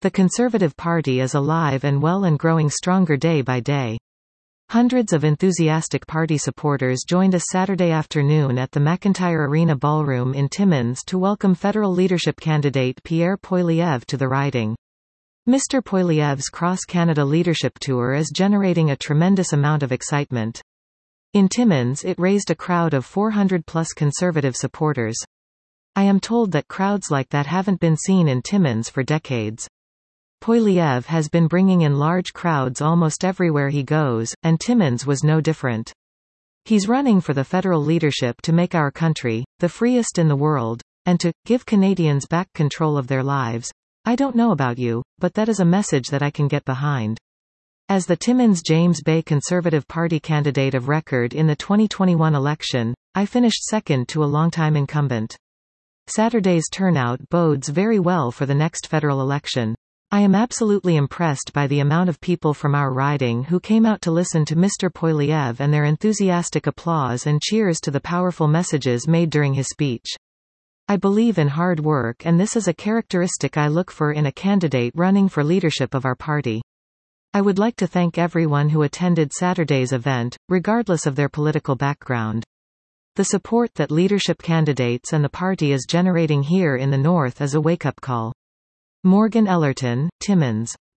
The Conservative Party is alive and well and growing stronger day by day. Hundreds of enthusiastic party supporters joined us Saturday afternoon at the McIntyre Arena Ballroom in Timmins to welcome federal leadership candidate Pierre Poilievre to the riding. Mr. Poilievre's cross-Canada leadership tour is generating a tremendous amount of excitement. In Timmins it raised a crowd of 400-plus Conservative supporters. I am told that crowds like that haven't been seen in Timmins for decades. Poilievre has been bringing in large crowds almost everywhere he goes, and Timmins was no different. He's running for the federal leadership to make our country the freest in the world, and to give Canadians back control of their lives. I don't know about you, but that is a message that I can get behind. As the Timmins James Bay Conservative Party candidate of record in the 2021 election, I finished second to a longtime incumbent. Saturday's turnout bodes very well for the next federal election. I am absolutely impressed by the amount of people from our riding who came out to listen to Mr. Poilievre and their enthusiastic applause and cheers to the powerful messages made during his speech. I believe in hard work, and this is a characteristic I look for in a candidate running for leadership of our party. I would like to thank everyone who attended Saturday's event, regardless of their political background. The support that leadership candidates and the party is generating here in the North is a wake-up call. Morgan Ellerton, Timmins.